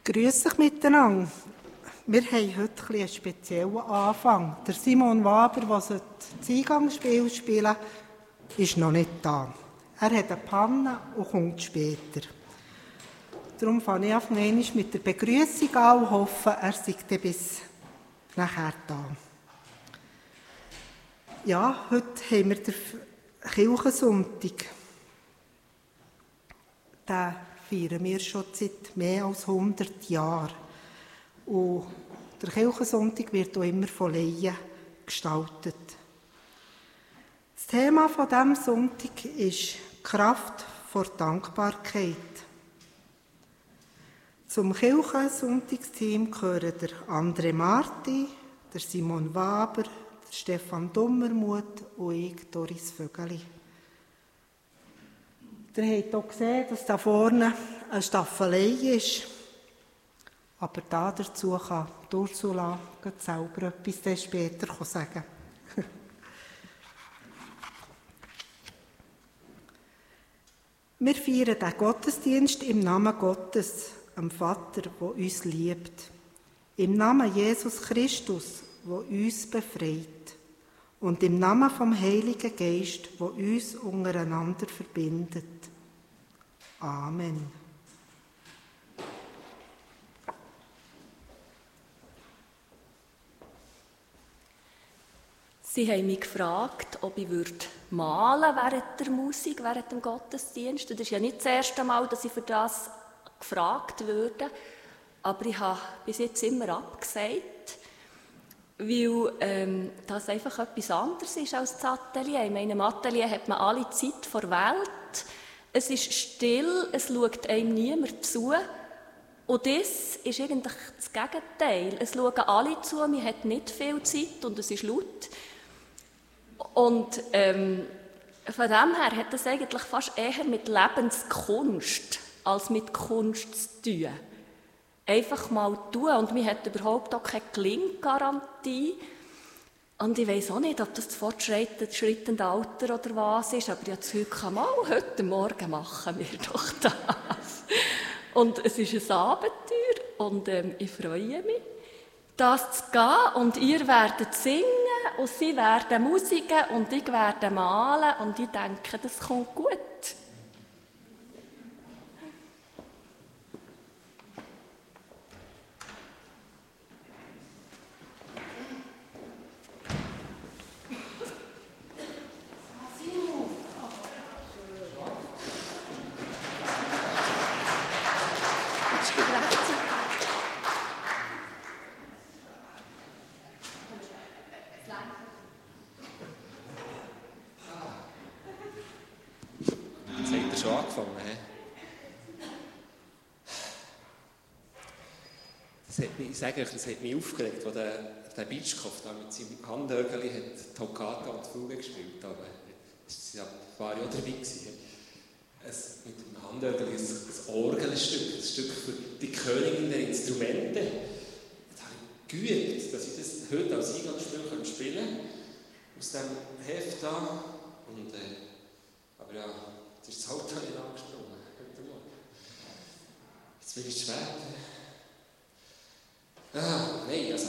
Grüß euch miteinander. Wir haben heute einen speziellen Anfang. Der Simon Waber, der das Eingangsspiel spielen, ist noch nicht da. Er hat eine Panne und kommt später. Darum fange ich einmal mit der Begrüßung an und hoffe, er sei dann bis nachher da. Ja, heute haben wir den Kirchensonntag. Den feiern wir schon seit mehr als 100 Jahren. Und der Kirchensonntag wird auch immer von Laien gestaltet. Das Thema von diesem Sonntag ist die Kraft vor Dankbarkeit. Zum Kirchensonntagsteam gehören der André Marti, der Simon Waber, der Stefan Dummermuth und ich, Doris Vögeli. Ihr habt auch gesehen, dass da vorne eine Staffelei ist. Aber dazu kann Ursula selber etwas später sagen. Wir feiern den Gottesdienst im Namen Gottes, dem Vater, der uns liebt. Im Namen Jesus Christus, der uns befreit. Und im Namen vom Heiligen Geist, der uns untereinander verbindet. Amen. Sie haben mich gefragt, ob ich malen während der Musik, während dem Gottesdienst. Das ist ja nicht das erste Mal, dass ich für das gefragt würde. Aber ich habe bis jetzt immer abgesagt, weil das einfach etwas anderes ist als das Atelier. In meinem Atelier hat man alle Zeit der Welt. Es ist still, es schaut einem niemand zu. Und das ist eigentlich das Gegenteil. Es schauen alle zu, man hat nicht viel Zeit und es ist laut. Und von dem her hat das eigentlich fast eher mit Lebenskunst als mit Kunst zu tun. Einfach mal tun und man hat überhaupt auch keine Gelinggarantie. Und ich weiss auch nicht, ob das fortschreitende Alter oder was ist, aber ich habe das Gefühl, heute Morgen machen wir doch das. Und es ist ein Abenteuer und ich freue mich, das zu gehen. Und ihr werdet singen und sie werden musiken und ich werde malen und ich denke, das kommt gut. Das hat mich aufgeregt, als der Bitschkopf da mit seinem Handögeli Toccata und Fuge gespielt hat. Es war ja dabei gewesen. Mit dem Handögeli ein Orgelstück, ein Stück für die Königin der Instrumente. Das habe ich geübt, dass ich das heute als Eingangsspiel spielen kann. Aus dem Heft da. Aber ja, jetzt ist das Auto nicht angesprungen. Jetzt bin ich schwer. Nein, also,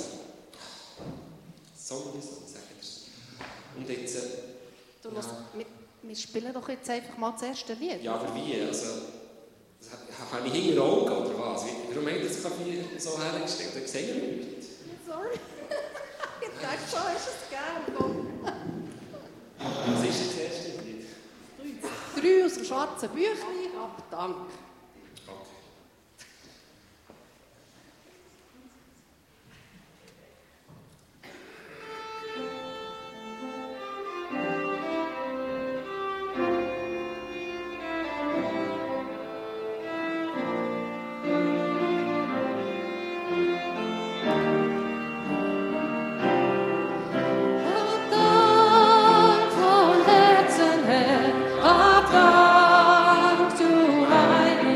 so muss ich sagen. Und jetzt, wir spielen doch jetzt einfach mal das erste Lied. Ja, aber wie? Also, habe ich hinter Augen oder was? Warum habt ihr das Klavier so hergestellt? Ich sehe ja nichts. Sorry. Ich dachte, so hast du es gern. Was ist das erste Lied? 3 aus dem schwarzen Büchlein, ab Dank. Von Herzen her, ab Dank, du Heilige.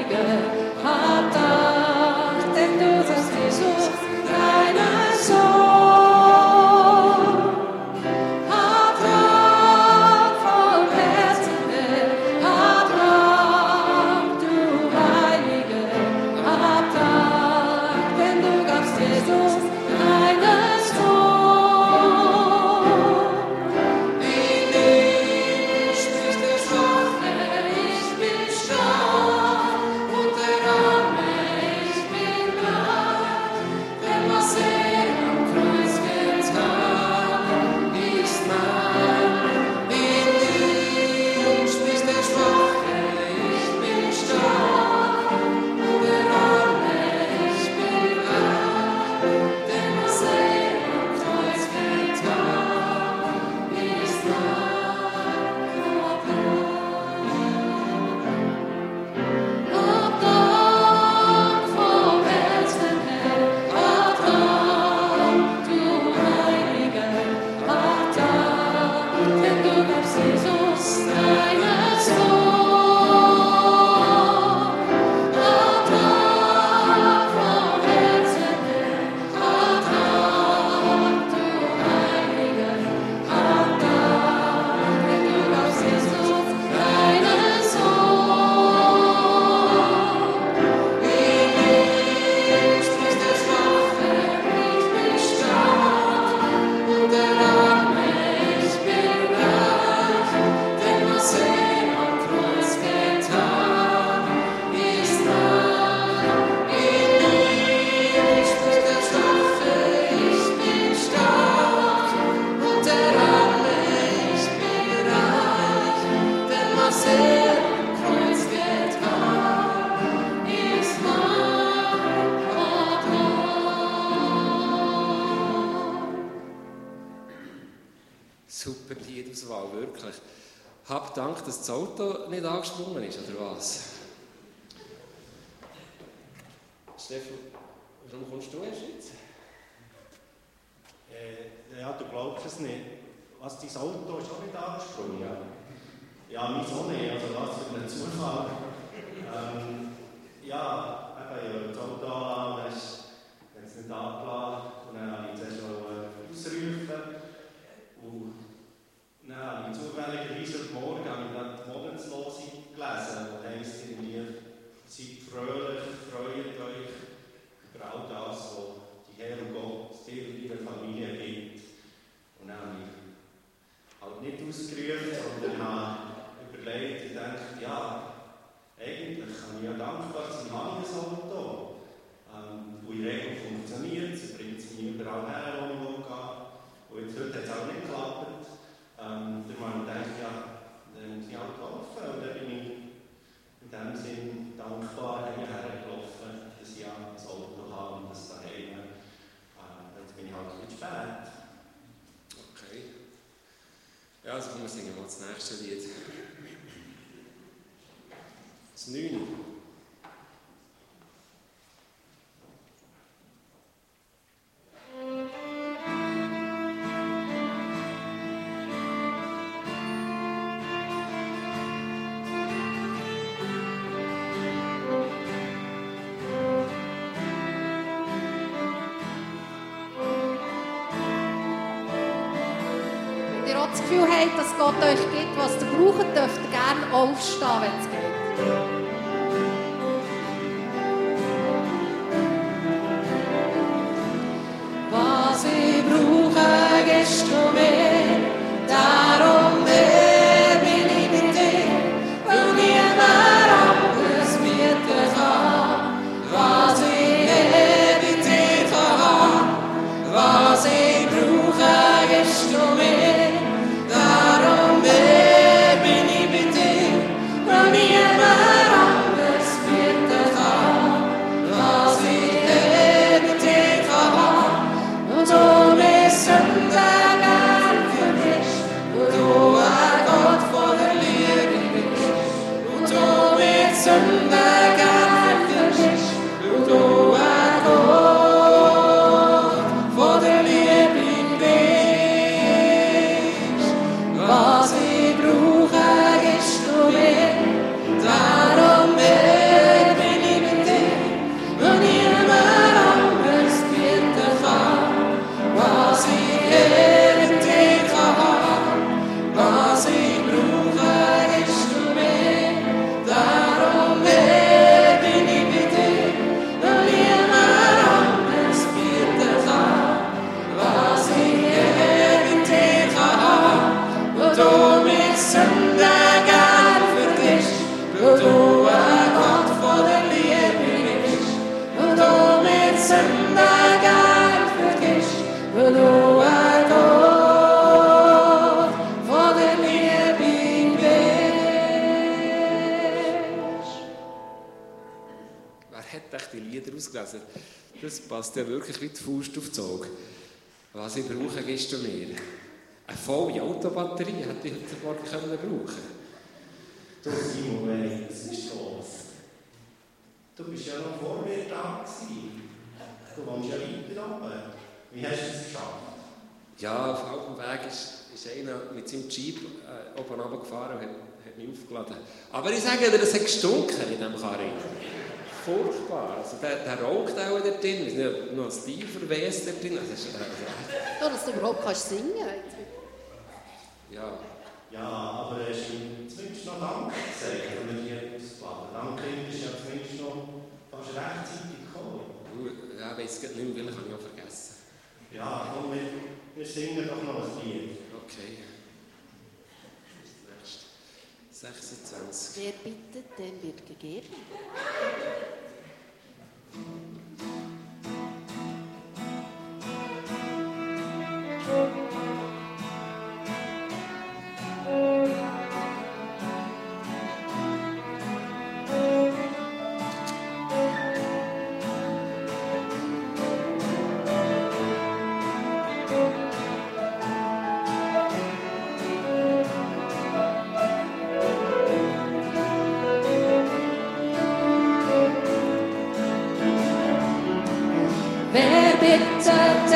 Super Liedauswahl, wirklich. Hab Dank, dass das Auto nicht angesprungen ist, oder was? Stefan, warum kommst du erst jetzt? Ja, du glaubst es nicht. Was, dein Auto ist auch nicht angesprungen? Ja, mein auch nicht. Also was für ein Zufall. Ja, eben, das Auto anlassen, dann ist es nicht angelassen. Und dann habe ich zuerst ausrufen. Und dann habe ich zufälligerweise heute Morgen die Monatslose gelesen. Und heisst irgendwie, seid fröhlich, freut euch über all das, was die Herr und Gott dir und deiner Familie gibt. Und dann habe ich halt nicht ausgerufen, sondern habe überlegt und gedacht, ja, eigentlich kann ich ja dankbar sein, habe ich ein Auto. Und in der Regel funktioniert es, bringt es mich überall her, wo ich will gehen. Und jetzt heute hat es auch nicht geklappt. Dann habe ich gedacht, ja, dann muss ich halt laufen. Und dann bin ich in dem Sinn dankbar hergelaufen, dass ich ein Auto habe und das daheim. Jetzt bin ich halt ein bisschen spät. Okay. Ja, also kommen wir singen mal das nächste Lied. Das 9. Wenn ihr auch das Gefühl habt, dass Gott euch gibt, was ihr braucht, dürft ihr gerne aufstehen, wenn es geht. Was ich brauche, gibst du mir, darum mehr bin ich bei dir, weil niemand anderes bieten kann. Was ich bei dir kann, was ich brauche, gibst du mir, darum mehr bin ich bei dir, weil niemand anderes bieten kann. Was ich bei dir kann, und du mir Sünden gern vergisst, und du ein Gott von der Liebe bist, und du mir Sünden gern vergisst, und du ein Gott von der Liebe bist. Was ich brauche, gibst du mir, darum bin ich mit dir, und niemand anderes bieten kann. Was ich mit dir kann, was ich brauche, gibst du mir, darum bin ich mit dir, und niemand anderes bieten kann. Was ich mit dir kann, wo du mir Sünden gern vergisst, wo du ein Gott von der Liebe bist, wo du mir Sünden gern vergisst, wo du ein Gott von der Liebe bist. Wer hat euch die Lieder ausgelesen? Das passt ja wirklich wie die Faust auf das Auge. Was ich brauche, gibst du mir. Eine volle Autobatterie hätte ich heute Morgen brauchen. Du Simon, was ist los? Du bist ja noch vor mir da gewesen. Du wohnst ja weiter runter. Wie hast du es geschafft? Ja, auf halbem Weg ist einer mit seinem Jeep oben runtergefahren und hat mich aufgeladen. Aber ich sage dir, es hat gestunken in diesem Karren. Furchtbar. Also der raucht auch da drin. Es ist noch ein tiefer Wes da drin. Du, dass du überhaupt kannst singen kannst. Ja. Ja, aber er ist ihm zumindest noch Danke gesagt, wenn er die ausgeladen. Danke ist ja zumindest noch fast rechtzeitig gekommen. Ja, ich weiss nicht mehr, welchen habe ich auch vergessen. Ja, komm, wir singen doch noch ein Lied. Okay. Das nächste. 26. Wer bittet, dem wird gegeben.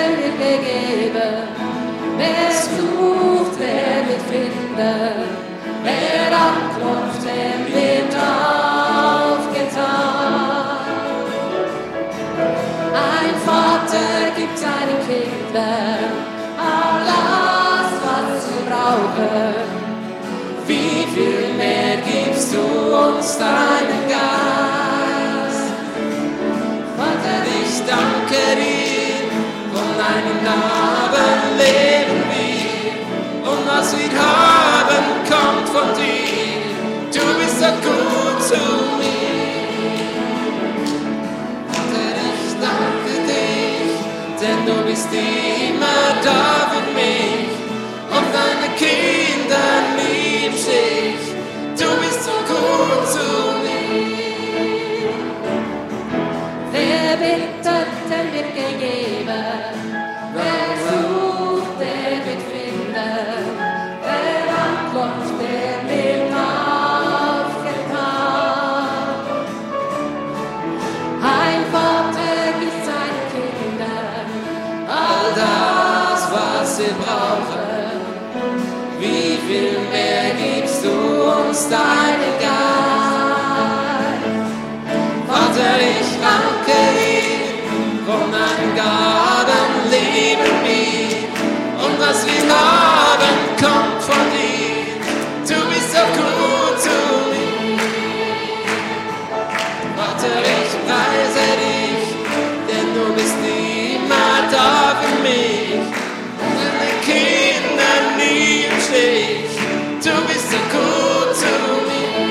der wird gegeben. Wer sucht, der wird finden. Wer anklopft, dem wird aufgetan. Ein Vater gibt seinen Kindern alles, was sie brauchen. Wie viel mehr gibst du uns deinen Geist? Vater, ich danke dir, von deinem Namen leben wir. Und was wir haben, kommt von dir. Du bist so gut zu mir. Vater, ich danke dich, denn du bist immer da für mich. Und deine Kinder lieben dich. Du bist so gut zu mir. Wer bittet, dem wird gegeben. Wer sucht, der wird finden. Wer anklopft, der wird aufgetan. Ein Vater gibt seinen Kindern all das, was sie brauchen. Wie viel mehr gibst du uns deinen Geist? Vater, ich danke dir, von deinen Gaben leben wir. Und was wir haben, kommt von dir. Du bist so gut zu mir. Vater, ich preise dich, denn du bist immer da für mich. Und deine Kinder lieben dich. Du bist so gut zu mir.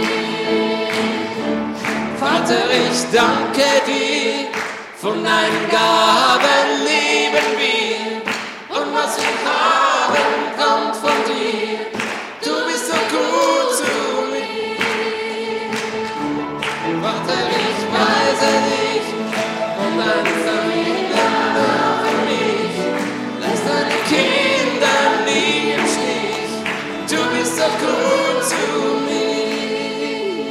Vater, ich danke dir, von deinen Gaben leben wir. Und was wir haben, kommt von dir. Du bist so gut zu mir. Vater, ich preise dich, von deinen Familien für mich. Lass deine Kinder lieben dich. Du bist so gut zu mir.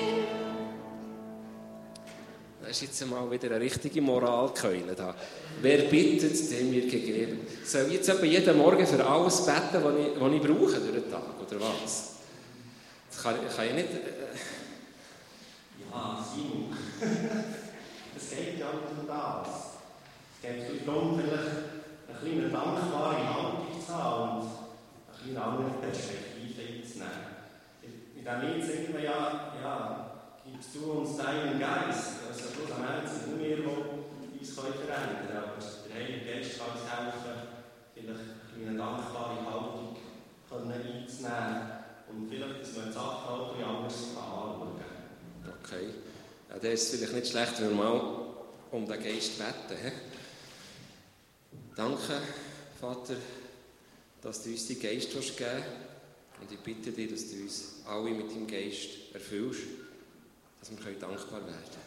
Das ist jetzt mal wieder eine richtige Moralkeule da. Wer bittet, dem wird gegeben. Soll ich jetzt etwa jeden Morgen für alles beten, was ich brauche durch den Tag, oder was? Das kann ich nicht... Ja, Simon. Es geht ja nicht um das. Es geht darum, vielleicht eine kleine dankbare Haltung zu haben und eine kleine andere Perspektive einzunehmen. In diesem Lied singen wir ja, gibst du uns deinen Geist. Also schlussendlich sind nur wir, die uns verändern können. Aber der Heilige Geist kann uns helfen, vielleicht eine kleine dankbare Haltung einzunehmen und vielleicht, dass man die Sachen auch ein anders anschauen kann. Okay. Ja, dann ist es vielleicht nicht schlecht, wenn wir mal um den Geist beten. He? Danke, Vater, dass du uns deinen Geist geben willst. Und ich bitte dich, dass du uns alle mit deinem Geist erfüllst, dass wir dankbar werden können.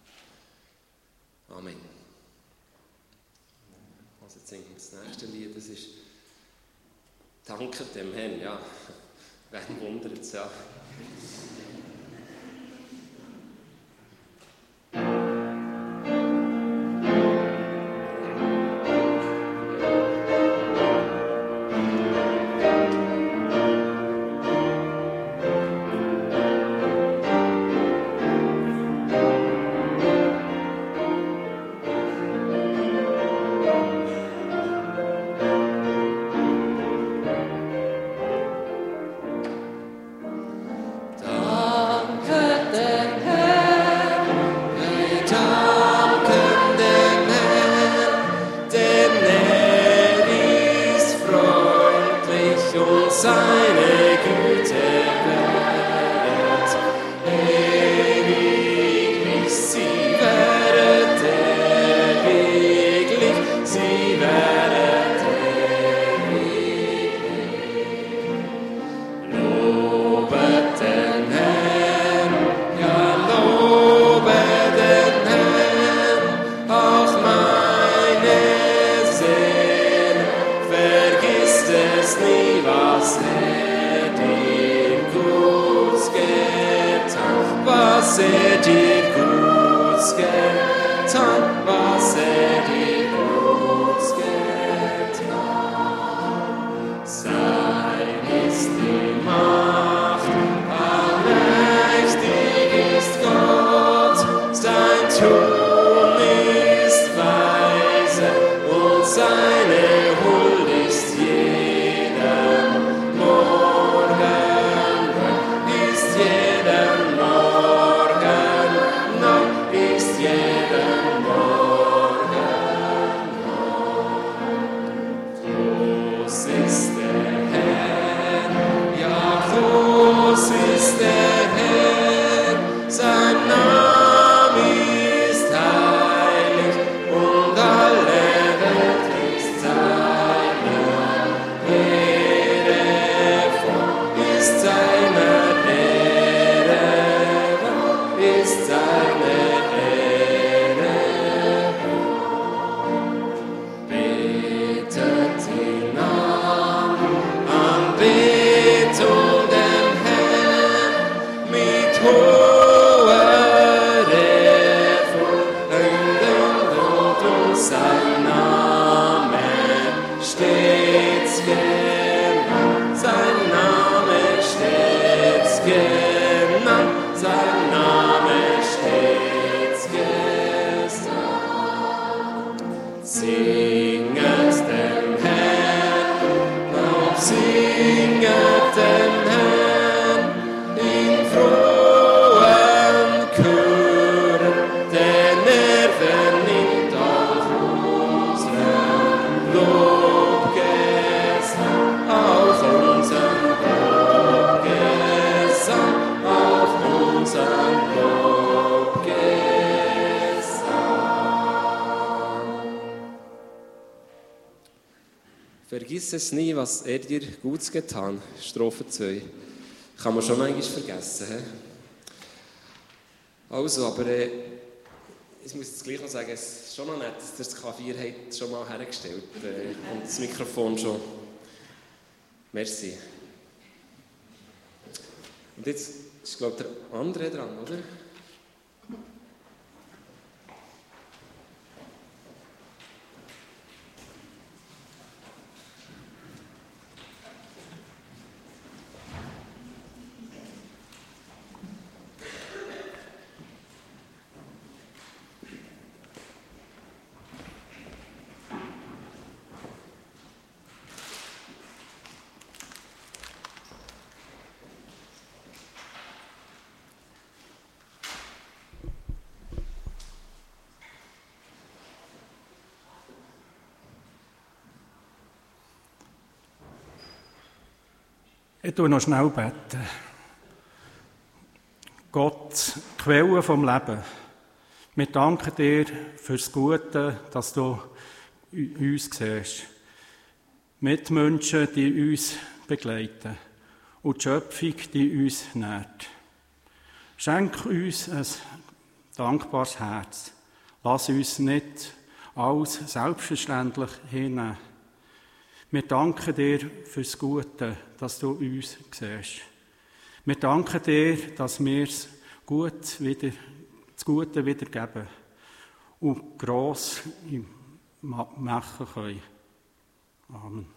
Amen. Also jetzt singen wir das nächste Lied, das ist «Danke dem Herrn». Ja, wen wundert es, ja. Seine Güte währet, ewiglich sie währet, ewiglich sie währet, ewiglich. Lobet den Herrn, ja lobet den Herrn, auch meine Seele vergisst es nie, was dir gut getan, was dir gut getan, was dir gut getan. genannt, sein Name stets genannt, sein Name stets gesagt. Singet dem Herrn, Lob singet dem Herrn, in frohen Chören, denn vernimmt auf unseren Lobgesang, auf unseren Lobgesang, auf unseren Lobgesang. Vergiss es nie, was er dir Gutes getan. Strophe 2. Kann man schon manchmal vergessen. He? Also, aber ich muss jetzt gleich noch sagen, es ist schon noch nett, dass ihr das Klavier habt schon mal hergestellt und das Mikrofon schon. Merci. Und jetzt ist, glaube ich, der andere dran, oder? Ich tue noch schnell beten. Gott, Quelle vom Leben, wir danken dir für das Gute, dass du uns siehst. Mitmenschen, die uns begleiten und die Schöpfung, die uns nährt. Schenk uns ein dankbares Herz. Lass uns nicht alles selbstverständlich hinnehmen. Wir danken dir für das Gute, dass du uns siehst. Wir danken dir, dass wir das Gute wiedergeben und gross machen können. Amen.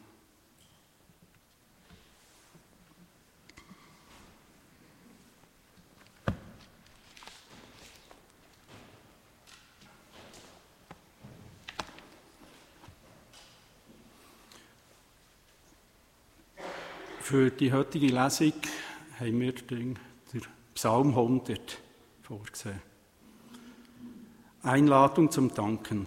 Für die heutige Lesung haben wir den Psalm 100 vorgesehen. Einladung zum Danken.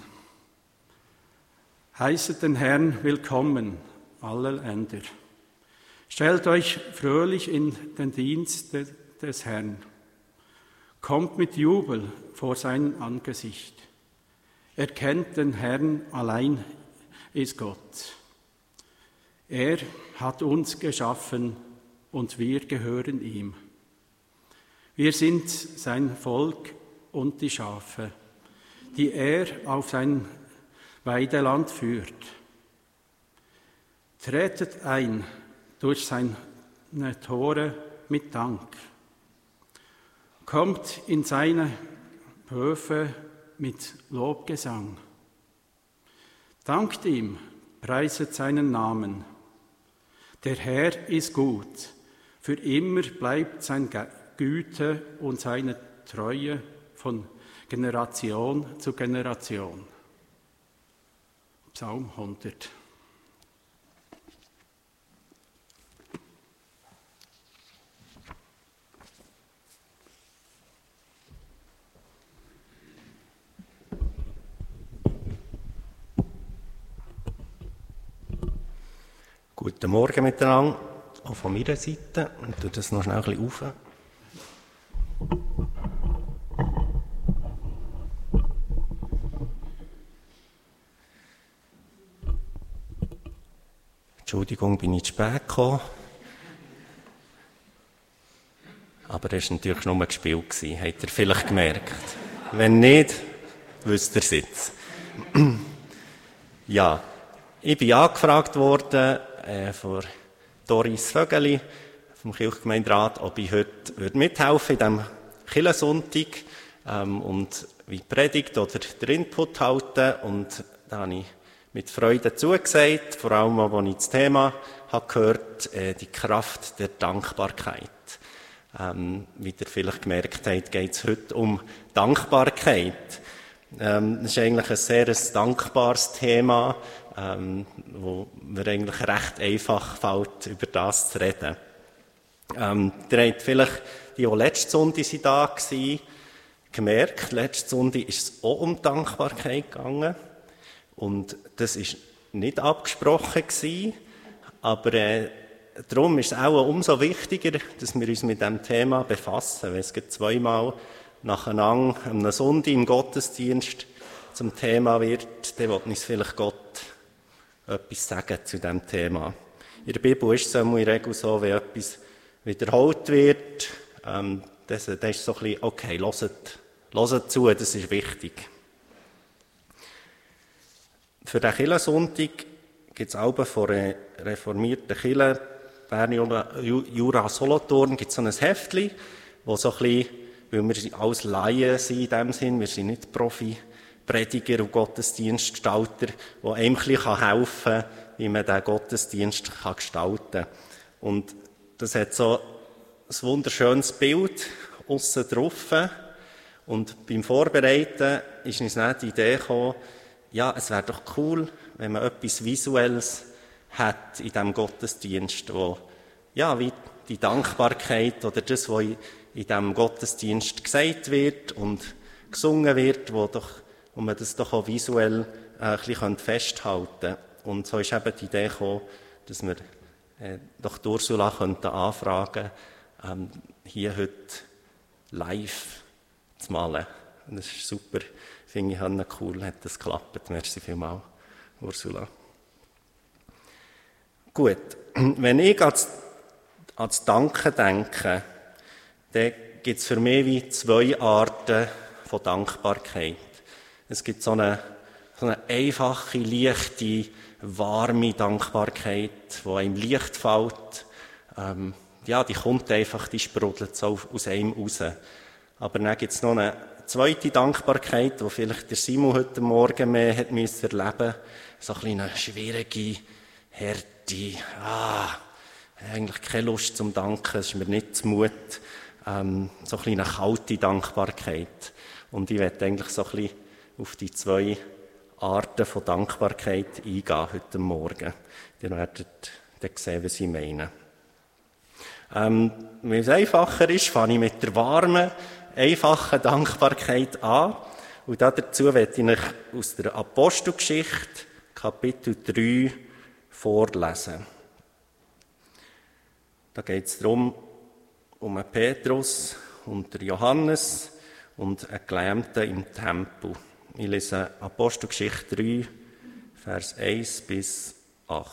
Heißet den Herrn willkommen, alle Länder. Stellt euch fröhlich in den Dienst des Herrn. Kommt mit Jubel vor sein Angesicht. Erkennt den Herrn, allein ist Gott. Er hat uns geschaffen und wir gehören ihm. Wir sind sein Volk und die Schafe, die er auf sein Weideland führt. Tretet ein durch seine Tore mit Dank. Kommt in seine Höfe mit Lobgesang. Dankt ihm, preiset seinen Namen. Der Herr ist gut, für immer bleibt seine Güte und seine Treue von Generation zu Generation. Psalm 100. Guten Morgen miteinander, auch von meiner Seite. Ich tue das noch schnell ein bisschen auf. Entschuldigung, bin ich zu spät gekommen. Aber das war natürlich nur gespielt, habt ihr vielleicht gemerkt. Wenn nicht, wisst ihr es jetzt. Ja, ich bin angefragt worden von Doris Vögeli vom Kirchgemeinderat, ob ich heute mithelfen würde in diesem Kirchensonntag und wie Predigt oder den Input halten. Und da habe ich mit Freude zugesagt, vor allem, als ich das Thema habe gehört, die Kraft der Dankbarkeit. Wie ihr vielleicht gemerkt habt, geht es heute um Dankbarkeit. Das ist eigentlich ein sehr dankbares Thema, wo mir eigentlich recht einfach fällt, über das zu reden. Ihr habt vielleicht, die letzte Sonntag da waren, gemerkt, letzte Sonntag ist es auch um Dankbarkeit gegangen. Und das war nicht abgesprochen gewesen, aber darum ist es auch umso wichtiger, dass wir uns mit diesem Thema befassen. Wenn es zweimal nacheinander am Sonntag im Gottesdienst zum Thema wird, dann will uns vielleicht Gott etwas sagen zu diesem Thema. In der Bibel ist es in der Regel so, wenn etwas wiederholt wird, das ist so ein bisschen, okay, hört zu, das ist wichtig. Für den Kirchensonntag gibt es auch von der reformierten Kirche Bern Jura Solothurn gibt es so ein Heftchen, wo so ein bisschen, weil wir als Laien sind in dem Sinn, wir sind nicht Profi-Prediger und Gottesdienstgestalter, die einem ein bisschen helfen kann, wie man diesen Gottesdienst gestalten kann. Und das hat so ein wunderschönes Bild aussen drauf. Und beim Vorbereiten ist uns dann die Idee gekommen, ja, es wäre doch cool, wenn man etwas Visuelles hat in diesem Gottesdienst, wo, ja, wie die Dankbarkeit oder das, was in diesem Gottesdienst gesagt wird und gesungen wird, wo man das doch auch visuell ein bisschen festhalten könnte. Und so ist eben die Idee gekommen, dass wir doch die Ursula anfragen könnten, hier heute live zu malen. Und das ist super, finde ich cool, hat das geklappt. Merci vielmals, Ursula. Gut, wenn ich ans Danken denke, dann gibt es für mich wie zwei Arten von Dankbarkeit. Es gibt so eine einfache, leichte, warme Dankbarkeit, die einem leicht fällt. Ja, die kommt einfach, die sprudelt so aus einem raus. Aber dann gibt es noch eine zweite Dankbarkeit, die vielleicht der Simon heute Morgen mehr hat erleben musste. So eine schwierige, harte, eigentlich keine Lust zum Danken, es ist mir nicht zumut. So eine kalte Dankbarkeit. Und ich werde eigentlich so ein bisschen auf die zwei Arten von Dankbarkeit eingehen heute Morgen. Ihr werdet dann sehen, was ich meine. Wenn es einfacher ist, fange ich mit der warmen, einfachen Dankbarkeit an. Und dazu werde ich euch aus der Apostelgeschichte, Kapitel 3, vorlesen. Da geht es darum, um einen Petrus und den Johannes und einen Gelähmten im Tempel. Ich lese Apostelgeschichte 3, Vers 1 bis 8.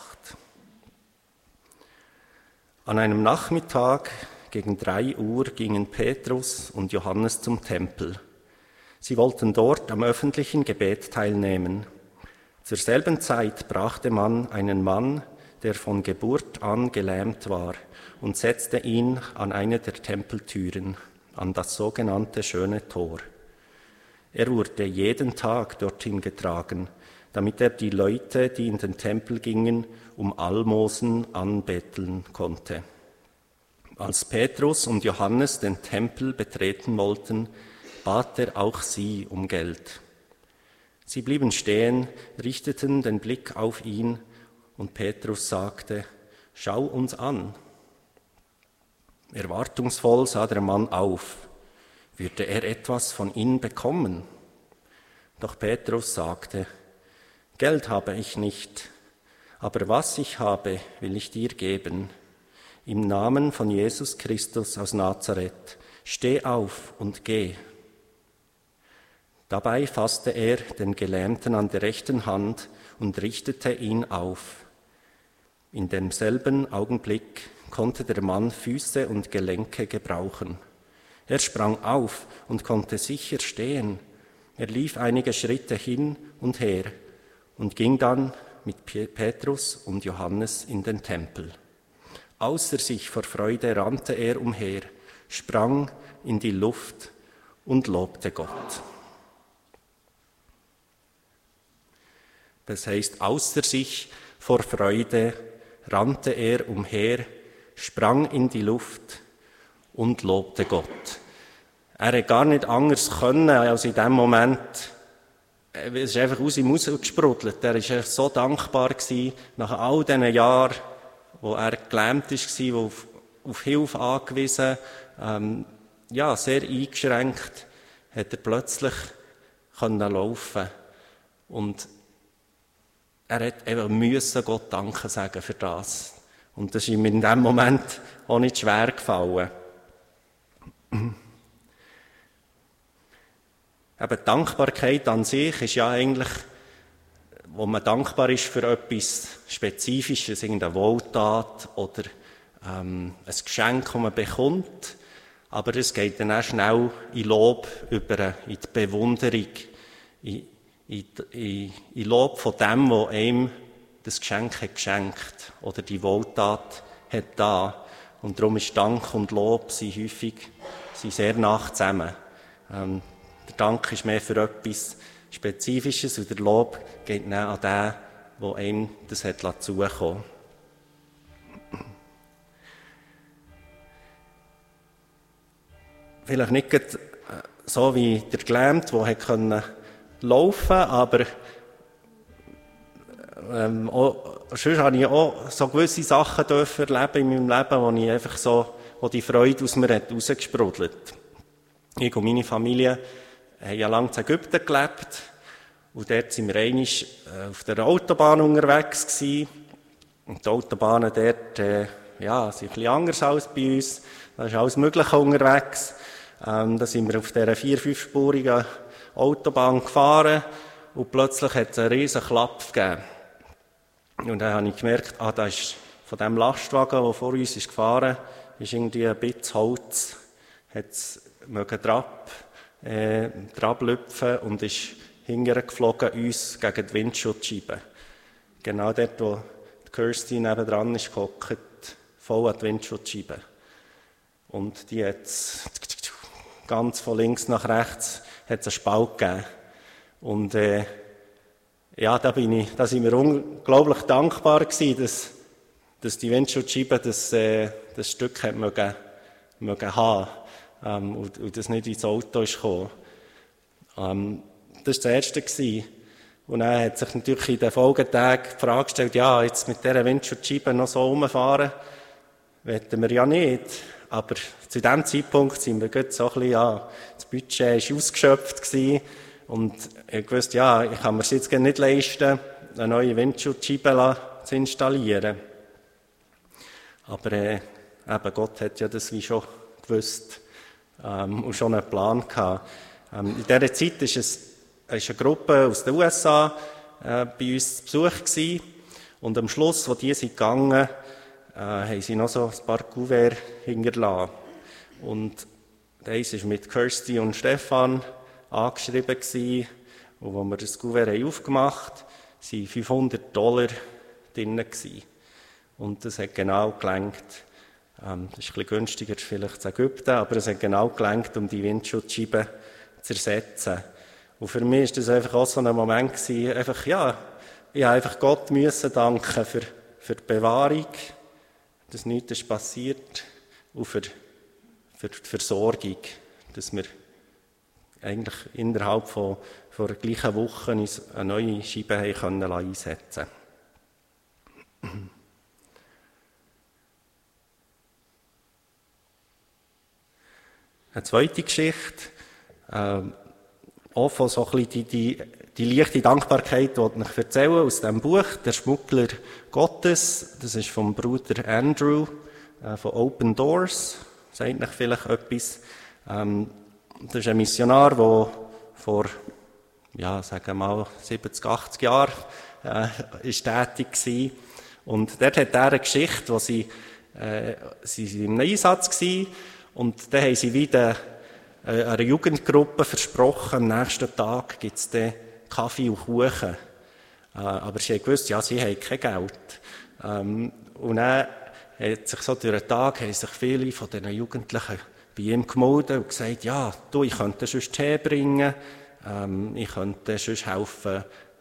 An einem Nachmittag gegen 3 Uhr gingen Petrus und Johannes zum Tempel. Sie wollten dort am öffentlichen Gebet teilnehmen. Zur selben Zeit brachte man einen Mann, der von Geburt an gelähmt war, und setzte ihn an eine der Tempeltüren, an das sogenannte Schöne Tor. Er wurde jeden Tag dorthin getragen, damit er die Leute, die in den Tempel gingen, um Almosen anbetteln konnte. Als Petrus und Johannes den Tempel betreten wollten, bat er auch sie um Geld. Sie blieben stehen, richteten den Blick auf ihn, und Petrus sagte: Schau uns an. Erwartungsvoll sah der Mann auf. Würde er etwas von ihnen bekommen? Doch Petrus sagte: Geld habe ich nicht, aber was ich habe, will ich dir geben. Im Namen von Jesus Christus aus Nazareth, steh auf und geh. Dabei fasste er den Gelähmten an der rechten Hand und richtete ihn auf. In demselben Augenblick konnte der Mann Füße und Gelenke gebrauchen. Er sprang auf und konnte sicher stehen. Er lief einige Schritte hin und her und ging dann mit Petrus und Johannes in den Tempel. Außer sich vor Freude rannte er umher, sprang in die Luft und lobte Gott. Das heißt, außer sich vor Freude rannte er umher, sprang in die Luft und lobte Gott. Er hat gar nicht anders können, als in dem Moment. Es ist einfach aus ihm rausgesprudelt. Er war so dankbar gewesen, nach all diesen Jahren, wo er gelähmt war, wo auf Hilfe angewiesen, sehr eingeschränkt, hat er plötzlich laufen. Und er hat eben Gott Danke sagen für das. Und das ist ihm in dem Moment auch nicht schwer gefallen. Eben Dankbarkeit an sich ist ja eigentlich, wo man dankbar ist für etwas Spezifisches, irgendeine Wohltat oder ein Geschenk, das man bekommt. Aber es geht dann auch schnell in Lob über, in die Bewunderung, in Lob von dem, der einem das Geschenk hat geschenkt oder die Wohltat hat da. Und darum ist Dank und Lob häufig sehr nah zusammen. Der Dank ist mehr für etwas Spezifisches und der Lob geht dann an den, der einem das hat zukommen. Vielleicht nicht so wie der Gelähmte, der laufen konnte, aber sonst habe ich auch so gewisse Sachen erleben in meinem Leben, wo die Freude aus mir rausgesprudelt hat. Ich und meine Familie haben ja lange in Ägypten gelebt und dort sind wir einmal auf der Autobahn unterwegs gewesen. Und die Autobahnen dort, sind ein bisschen anders als bei uns. Da ist alles Mögliche unterwegs. Da sind wir auf dieser 4-5-spurigen Autobahn gefahren und plötzlich hat es einen riesen Klapp gegeben. Und dann habe ich gemerkt, da ist von dem Lastwagen, der vor uns ist gefahren, ist irgendwie ein bisschen Holz, hat es drablüpfen und ist hinterher geflogen, uns gegen die Windschutzscheibe. Genau dort, wo die Kirsty nebendran ist gehockt, voll an die Windschutzscheibe. Und die hat ganz von links nach rechts hat es einen Spalt gegeben. Und da sind wir unglaublich dankbar gewesen, dass die Windschutzscheibe das Stück hat mögen haben. Und das nicht ins Auto ist gekommen. Das war das Erste gewesen. Und dann hat sich natürlich in den Folgetagen die Frage gestellt, jetzt mit dieser Windschutzscheibe noch so rumfahren, wollten wir ja nicht. Aber zu diesem Zeitpunkt sind wir gerade so ein bisschen, das Budget war ausgeschöpft gewesen. Und ich wusste, ich kann mir es jetzt nicht leisten, eine neue Windschutzscheibe zu installieren. Aber eben Gott hat ja das wie schon gewusst. Und schon einen Plan gehabt. In dieser Zeit war eine Gruppe aus den USA bei uns zu Besuch gewesen. Und am Schluss, als die sind gegangen, haben sie noch so ein paar Kuverts hinterlassen. Und eins war mit Kirsty und Stefan angeschrieben gewesen. Und als wir das Kuvert aufgemacht haben, waren $500 drin gewesen. Und das hat genau gelangt. Das ist ein bisschen günstiger vielleicht in Ägypten, aber es hat genau gelangt, um die Windschutzscheibe zu ersetzen. Und für mich war das einfach auch so ein Moment gewesen, ich musste einfach Gott danken für die Bewahrung, dass nichts passiert, und für die Versorgung, dass wir eigentlich innerhalb von der gleichen Woche uns eine neue Scheibe einsetzen konnten. Eine zweite Geschichte, auch von so ein bisschen die leichte Dankbarkeit, die ich euch erzählen aus diesem Buch, «Der Schmuggler Gottes». Das ist vom Bruder Andrew von Open Doors. Sagt euch vielleicht etwas. Das ist ein Missionar, der vor, sagen wir mal, 70, 80 Jahren ist tätig war. Und dort hat er eine Geschichte, wo sie im Einsatz waren. Und dann haben sie wieder einer Jugendgruppe versprochen, am nächsten Tag gibt es dann Kaffee und Kuchen. Aber sie haben gewusst, sie haben kein Geld. Und dann hat sich so durch den Tag haben sich viele von diesen Jugendlichen bei ihm gemeldet und gesagt, ich könnte sonst Tee bringen, ich könnte sonst helfen,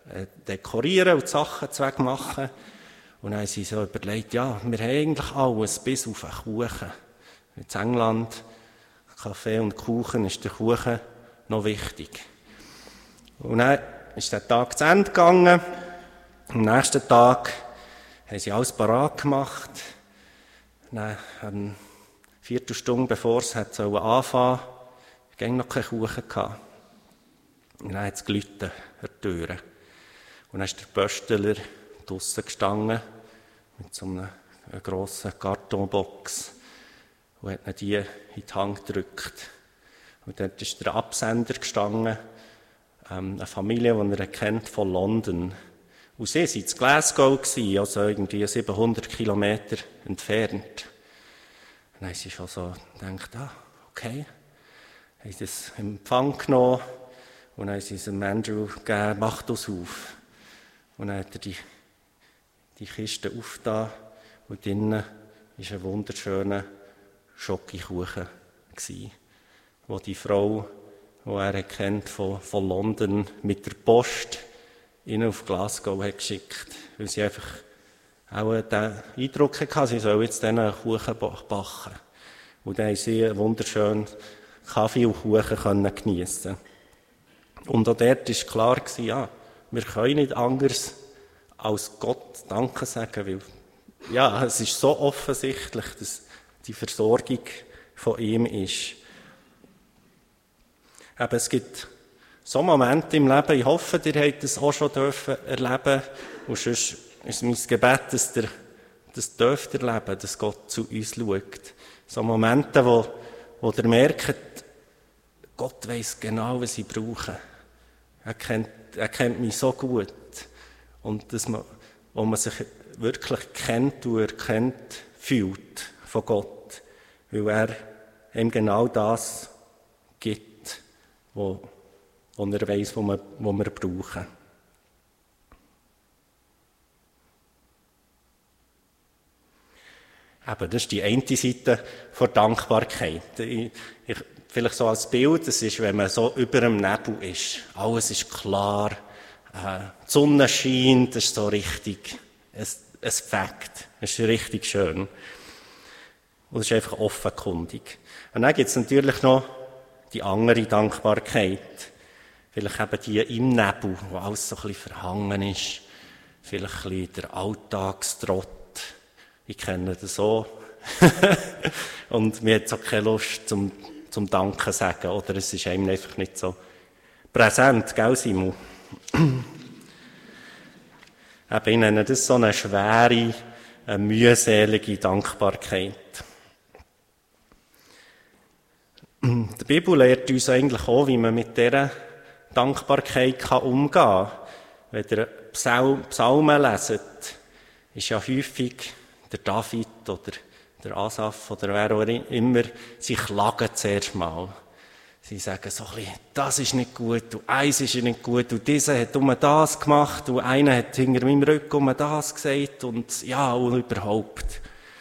dekorieren und die Sachen wegmachen. Und dann haben sie so überlegt, ja, wir haben eigentlich alles, bis auf einen Kuchen. In England, Kaffee und Kuchen, ist der Kuchen noch wichtig. Und dann ist der Tag zu Ende gegangen. Am nächsten Tag haben sie alles parat gemacht. Dann, eine Viertelstunde bevor es anfangen sollte, ging noch keinen Kuchen gehabt. Und dann hat es geläutet an der Tür. Und dann ist der Pöstler draussen gestanden mit so einer grossen Kartonbox und hat ihn die in die Hand gedrückt. Und dort ist der Absender gestanden, eine Familie, die er kennt von London. Und sie waren in Glasgow, also irgendwie 700 Kilometer entfernt. Und dann haben sie schon so gedacht, okay. Haben sie das in Empfang genommen und dann haben sie es dem Andrew gegeben, mach das auf. Und dann hat er die Kiste aufgetan und drinnen war ein wunderschöner Schokokuchen, wo die Frau, die er kennt von London, mit der Post ihnen auf Glasgow hat geschickt, weil sie einfach auch den Eindruck hatte, sie soll jetzt diesen Kuchen backen. Und dann haben sie einen wunderschönen Kaffee und Kuchen geniessen. Und auch dort war klar, ja, wir können nicht anders als Gott Danke sagen, weil ja, es ist so offensichtlich, dass die Versorgung von ihm ist. Aber es gibt so Momente im Leben, ich hoffe, ihr habt das auch schon erleben. Und sonst ist mein Gebet, dass ihr das dürft erleben, dass Gott zu uns schaut. So Momente, wo ihr merkt, Gott weiss genau, was ich brauche. Er kennt mich so gut. Und wo man sich wirklich kennt und erkennt fühlt von Gott. Weil er ihm genau das gibt, wo er weiss, wo wir brauchen. Eben, das ist die eine Seite der Dankbarkeit. Vielleicht so als Bild, das ist, wenn man so über dem Nebel ist. Alles ist klar, die Sonne scheint, das ist so richtig ein Fakt. Das ist richtig schön. Und es ist einfach offenkundig. Und dann gibt es natürlich noch die andere Dankbarkeit. Vielleicht eben die im Nebel, wo alles so ein bisschen verhangen ist. Vielleicht ein bisschen der Alltagstrott. Ich kenne das auch. Und mir hat auch keine Lust zum Danken sagen. Oder es ist einem einfach nicht so präsent, gell, Simon? Ich nenne das so eine schwere, eine mühselige Dankbarkeit. Die Bibel lehrt uns eigentlich auch, wie man mit dieser Dankbarkeit umgehen kann. Wenn ihr Psalmen leset, ist ja häufig der David oder der Asaf oder wer auch immer, sie klagen zuerst mal. Sie sagen so ein bisschen, das ist nicht gut und eins ist nicht gut und dieser hat das gemacht und einer hat hinter meinem Rücken das gesagt und ja, und überhaupt.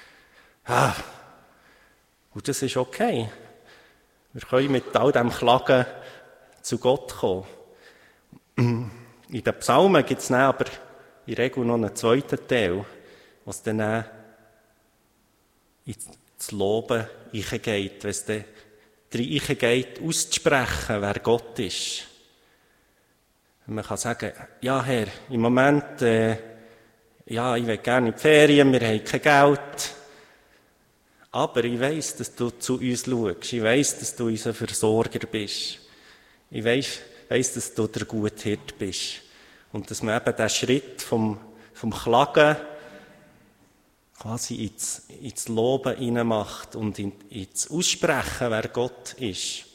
Und das ist okay. Wir können mit all dem Klagen zu Gott kommen. In den Psalmen gibt es aber in der Regel noch einen zweiten Teil, was dann ins Loben hineingeht, wenn es dann hineingeht, auszusprechen, wer Gott ist. Man kann sagen, ja Herr, im Moment, ich will gerne in die Ferien, wir haben kein Geld. Aber ich weiss, dass du zu uns schaust. Ich weiss, dass du unser Versorger bist. Ich weiss, dass du der gute Hirte bist. Und dass man eben den Schritt vom Klagen quasi ins Loben hineinmacht und ins Aussprechen, wer Gott ist.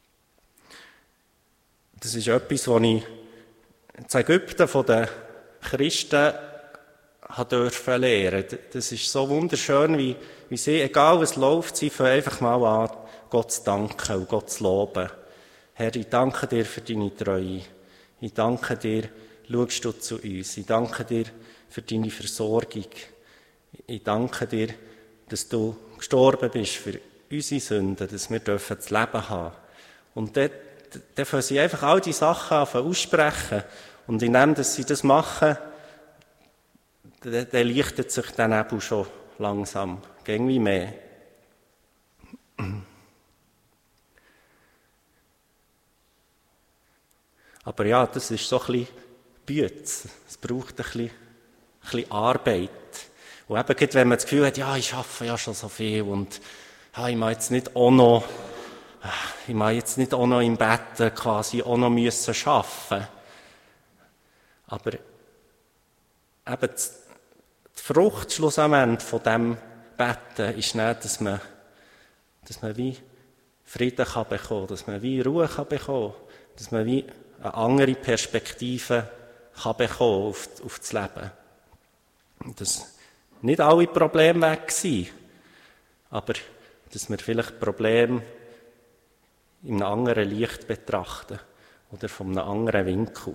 Das ist etwas, was ich in Ägypten von den Christen durfte lernen. Das ist so wunderschön, wie sie, egal was läuft, sie fangen einfach mal an, Gott zu danken und Gott zu loben. Herr, ich danke dir für deine Treue. Ich danke dir, schaust du zu uns. Ich danke dir für deine Versorgung. Ich danke dir, dass du gestorben bist für unsere Sünden, dass wir das Leben haben. Und dann fangen sie einfach all die Sachen an aussprechen. Und indem dass sie das machen, dann lichtet sich der Nebel schon langsam, irgendwie mehr. Aber ja, das ist so ein bisschen Bütz. Es braucht ein bisschen Arbeit. Und eben, wenn man das Gefühl hat, ja, ich arbeite ja schon so viel und ja, ich muss jetzt nicht auch noch im Bett quasi auch noch müssen arbeiten. Aber eben die Frucht schlussendlich von diesem Betten ist nicht, dass man wie Frieden kann bekommen, dass man wie Ruhe kann bekommen, dass man wie eine andere Perspektive kann bekommen auf das Leben. Und dass nicht alle Probleme weg sind, aber dass wir vielleicht Probleme in einem anderen Licht betrachten oder von einem anderen Winkel.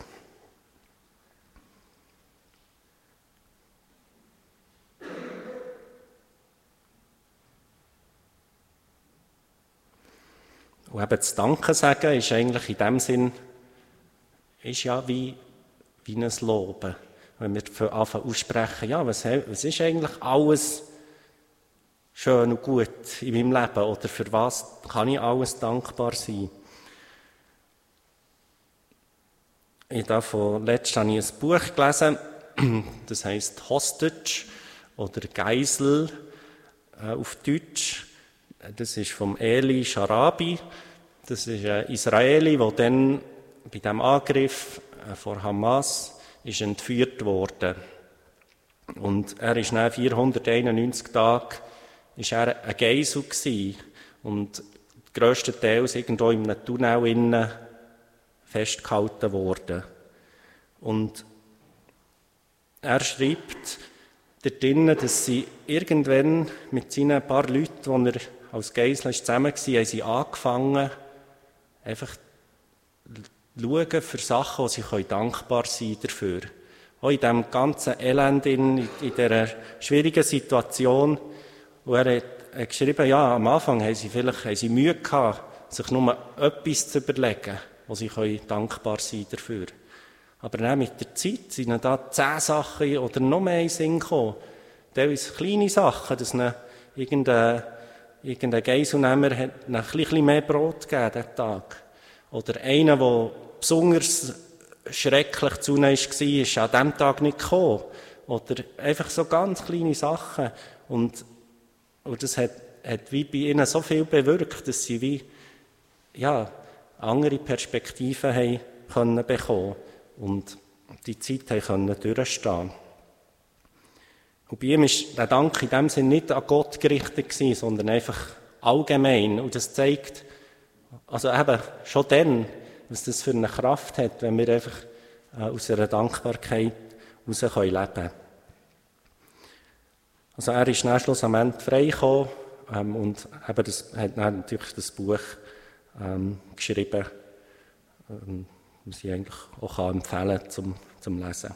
Und eben das Danke sagen ist eigentlich in dem Sinn, ist ja wie ein Loben. Wenn wir anfangen aussprechen, ja, was ist eigentlich alles schön und gut in meinem Leben oder für was kann ich alles dankbar sein? Letztens habe ich ein Buch gelesen, das heisst Hostage oder Geisel auf Deutsch. Das ist vom Eli Sharabi. Das ist ein Israeli, der dann bei diesem Angriff von Hamas ist entführt worden. Und er ist nach 491 Tagen ein Geisel gewesen und grösstenteils irgendwo in einem Tunnel innen festgehalten worden. Und er schreibt dort drinnen, dass sie irgendwann mit seinen paar Leuten, die er als Geisel zusammen war, haben sie angefangen, einfach schauen für Sachen, wo sie dankbar sein dafür. Auch in diesem ganzen Elend, in dieser schwierigen Situation, wo er hat geschrieben, ja, am Anfang haben sie Mühe gehabt, sich nur etwas zu überlegen, wo sie dankbar sein dafür. Aber dann mit der Zeit sind ihnen da 10 Sachen oder noch mehr in den Sinn gekommen. Teilweise kleine Sachen, dass irgendein Geiselnehmer hat ein bisschen mehr Brot gegeben diesen Tag. Oder einer, der besonders schrecklich zu ihnen war, ist an diesem Tag nicht gekommen. Oder einfach so ganz kleine Sachen. Und das hat wie bei ihnen so viel bewirkt, dass sie wie, ja, andere Perspektiven haben können bekommen und die Zeit haben können durchstehen. Und bei ihm war der Dank in dem Sinne nicht an Gott gerichtet gewesen, sondern einfach allgemein. Und das zeigt, also eben schon dann, was das für eine Kraft hat, wenn wir einfach aus einer Dankbarkeit heraus leben können. Also er ist dann schlussendlich freigekommen und eben hat dann natürlich das Buch geschrieben, was ich eigentlich auch empfehlen kann zum Lesen.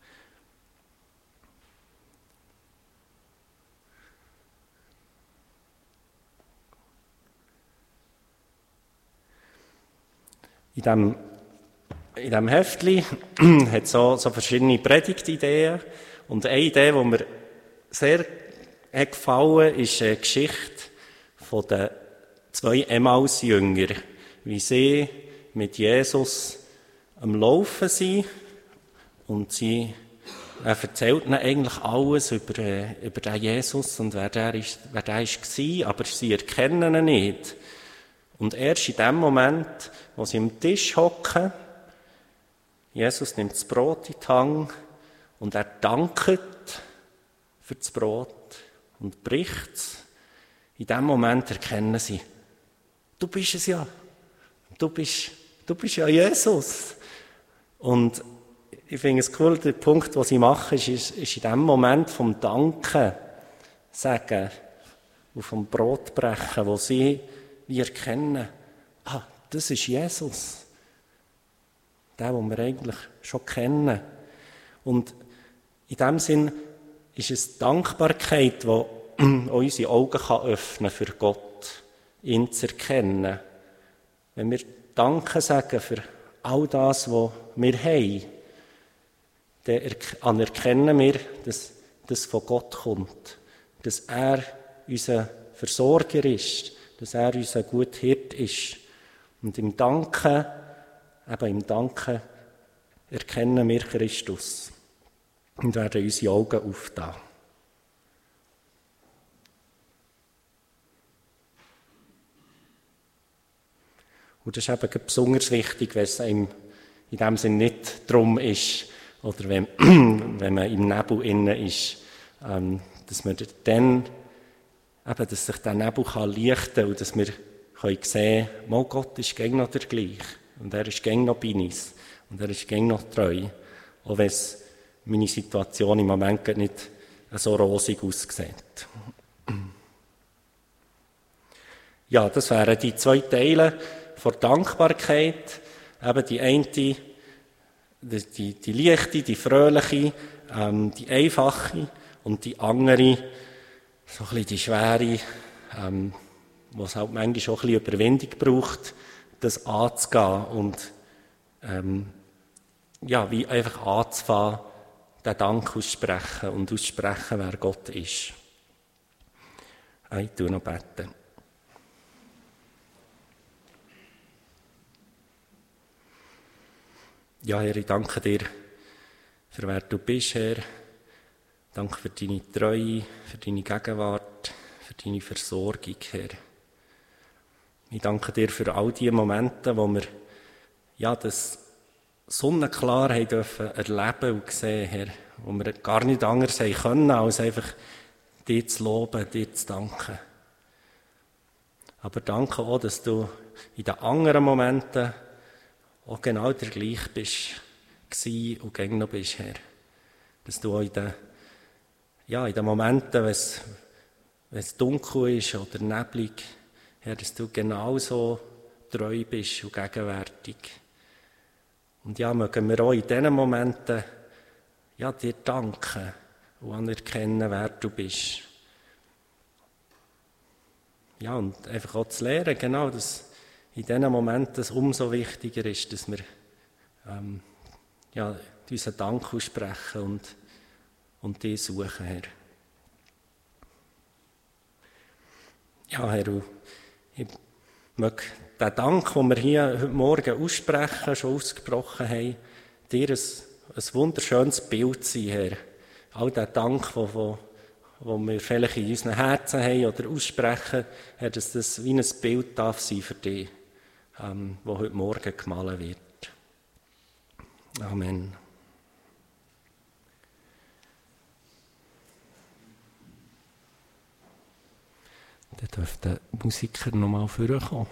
In diesem Heftli hat es so verschiedene Predigtideen. Und eine Idee, die mir sehr gefallen hat, ist eine Geschichte von den 2 Emmaus-Jünger, wie sie mit Jesus am Laufen sind. Und er erzählt ihnen eigentlich alles über den Jesus und wer der war, aber sie erkennen ihn nicht. Und erst in dem Moment, wo sie am Tisch hocken, Jesus nimmt das Brot in die Hand und er dankt für das Brot und bricht es. In dem Moment erkennen sie, du bist es ja. Du bist ja Jesus. Und ich finde es cool, der Punkt, den sie machen, ist in dem Moment vom Danken sagen und vom Brotbrechen, wo sie wie erkennen, das ist Jesus. Der, den wir eigentlich schon kennen. Und in dem Sinn ist es Dankbarkeit, die unsere Augen öffnen kann, für Gott, ihn zu erkennen. Wenn wir Danke sagen für all das, was wir haben, dann anerkennen wir, dass das von Gott kommt. Dass er unser Versorger ist, dass er unser guter Hirte ist. Und im Danken erkennen wir Christus und werden unsere Augen auftun. Und das ist eben besonders wichtig, wenn es einem in dem Sinne nicht darum ist, oder wenn man im Nebel innen ist, dass man dann, eben, dass sich der Nebel lichten kann und dass wir sehen können, mal Gott ist gäng noch der gleich. Und er ist gäng noch bei uns. Und er ist gäng noch treu. Auch wenn es meine Situation im Moment nicht so rosig aussieht. Ja, das wären die 2 Teile von Dankbarkeit. Eben die eine, die leichte, die fröhliche, die einfache. Und die andere, so ein bisschen die schwere, wo es halt manchmal auch ein bisschen Überwindung braucht, das anzugehen und wie einfach anzufangen, den Dank aussprechen und aussprechen, wer Gott ist. Ich tue noch beten. Ja, Herr, ich danke dir, für wer du bist, Herr. Danke für deine Treue, für deine Gegenwart, für deine Versorgung, Herr. Ich danke dir für all die Momente, wo wir das sonnenklar haben dürfen erleben und sehen, Herr, wo wir gar nicht anders haben können, als einfach dir zu loben, dir zu danken. Aber danke auch, dass du in den anderen Momenten auch genau der gleich bist, gsi und gäng noch bist, Herr. Dass du auch in den Momenten, wenn es dunkel ist oder neblig, Herr, dass du genauso treu bist und gegenwärtig. Und ja, mögen wir auch in diesen Momenten dir danken und anerkennen, wer du bist. Ja, und einfach auch zu lernen, genau, dass in diesen Momenten es umso wichtiger ist, dass wir unseren Dank aussprechen und dich suchen, Herr. Ja, Herr, ich möchte den Dank, den wir hier heute Morgen aussprechen, schon ausgesprochen haben, dir ein wunderschönes Bild sein, Herr. All der Dank, den wir vielleicht in unseren Herzen haben oder aussprechen, Herr, dass das wie ein Bild darf sein für dich, das heute Morgen gemalt wird. Amen. Dann dürfen die Musiker noch mal vorkommen.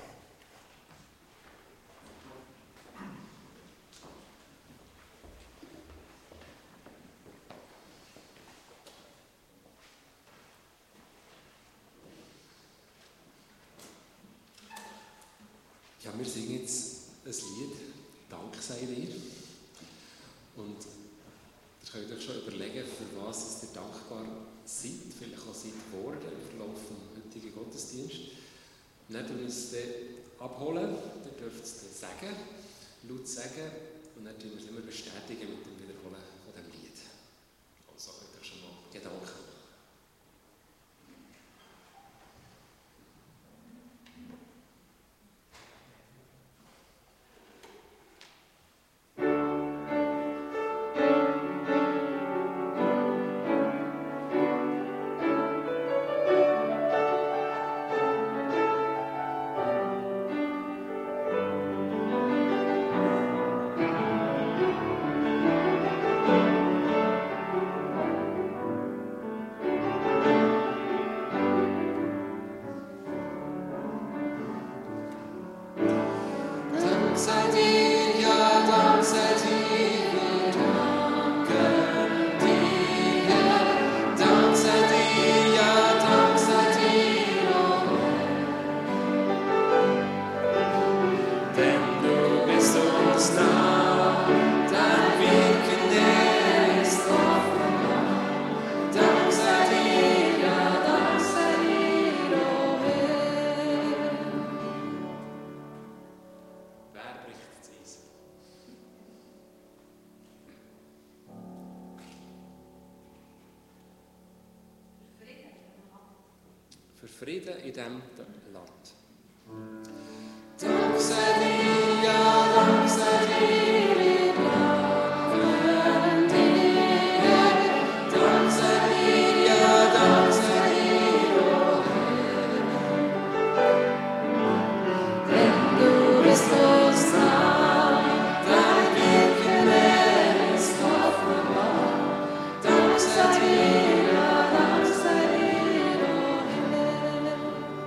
Ja, wir singen jetzt ein Lied, «Dank sei dir». Und ihr könnt euch schon überlegen, für was ihr dankbar seid, vielleicht auch seid geworden im Verlauf des heutigen Gottesdienstes. Dann tun wir es abholen, ihr dürft es sagen, laut sagen, und dann tun wir es immer bestätigen mit dem Wiederholen von dem Lied. Also könnt ihr euch schon mal Gedanken machen. für Frieden in diesem Land. Dank sei dir, ja, Dank sei dir, wir danken dir. Dank sei dir, ja, Dank sei dir, o Herr. Denn du bist uns nah, dein Wirken ist offenbar. Dank sei dir, ja, Dank sei dir, o Herr.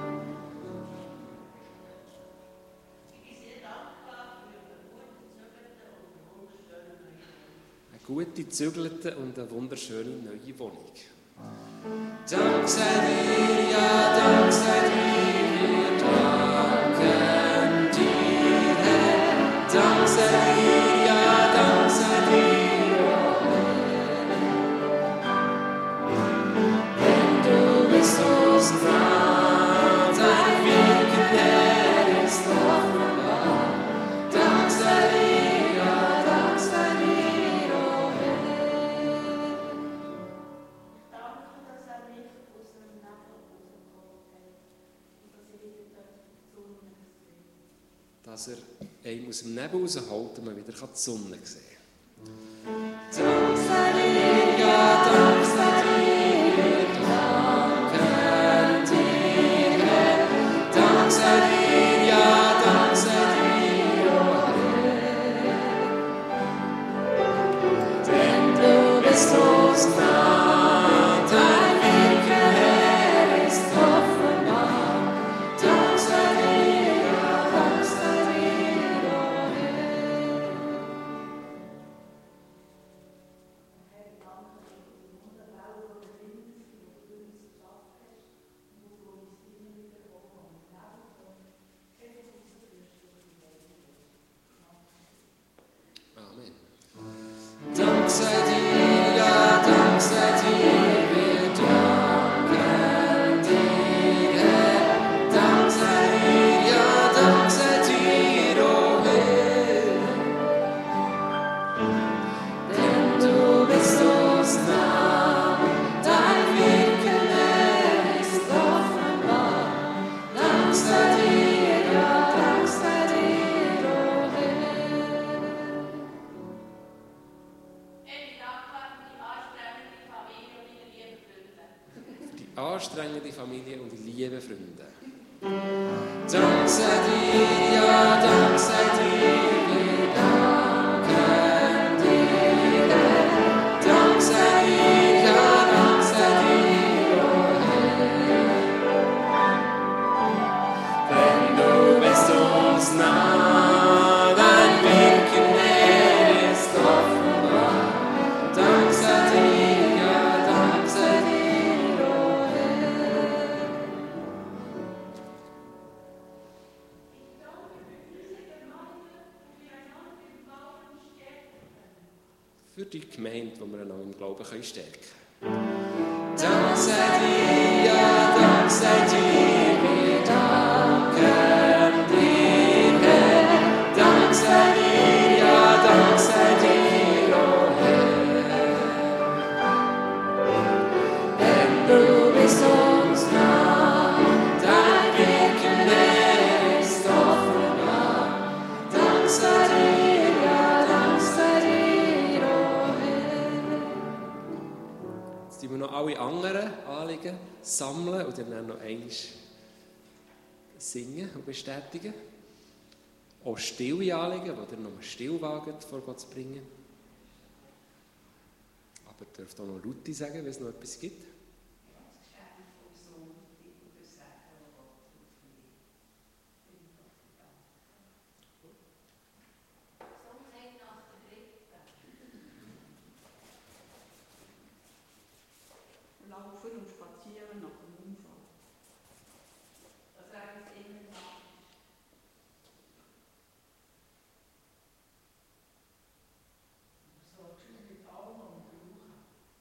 Eine gute, gezügelte und eine wunderschöne neue Wohnung. Dank sei dir, ja, Dank sei dir, wir danken dir, Herr. Dank sei dir, ja, Dank sei dir, o Herr. Denn du bist uns nah, dein Wirken, Herr, ist offenbar. Dank sei dir, ja, Dank sei dir, o Herr. Danke, dass er mich aus dem Nebel rausgeholt hat und dass ich wieder die Sonne sehe. Dass er einen aus dem Nebel rausholt und man wieder die Sonne sehen kann. Dank sei dir, ja, Dank sei dir, wir danken dir, Herr. Dank sei dir, ja, Dank sei dir, o Herr. Denn du bist uns nah, dein Wirken, Herr, ist offenbar. Dank sei dir, ja, Dank sei dir, o Herr. Amen. Dank sei dir, ja, Dank sei dir, wir danken dir, Herr. Dank sei dir, ja, Dank sei dir, o Herr. Denn du bist uns nah, dein Wirken, Herr, ist offenbar. Dank sei dir, ja, Dank sei dir, o Herr. Die anstrengende Familie und die lieben Freunde. Dank sei dir, ja, Dank sei dir, wir danken dir, Herr. Dank sei dir, ja, Dank sei dir, o Herr. Denn du bist uns nah, dein Wirken, Herr, ist offenbar. Dank sei dir, ja, Dank sei dir, o Herr. Für die Gemeinde, die wir noch im Glauben stärken können. Dank sei dir, ja, Dank sei dir, wir danken dir, Herr. Dank sei dir, ja, Dank sei dir, o Herr. Denn du bist uns nah, dein Wirken, Herr, ist offenbar. Dank sei dir, ja, Dank sei dir, o Herr. Jetzt tun wir noch alle anderen Anliegen sammeln und dann noch einmal singen und bestätigen. Auch stille Anliegen, die ihr noch still wagt, vor Gott zu bringen. Aber ihr dürft auch noch laute sagen, wenn es noch etwas gibt. Laufen und spazieren nach dem Unfall. Das sage ich immer nach. So schön mit Augen und Bluchen.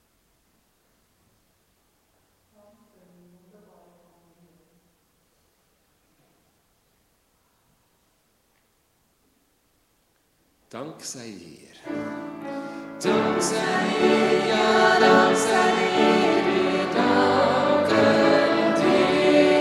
Dank sei dir. Dank sei dir, ja, Dank sei dir, wir danken dir.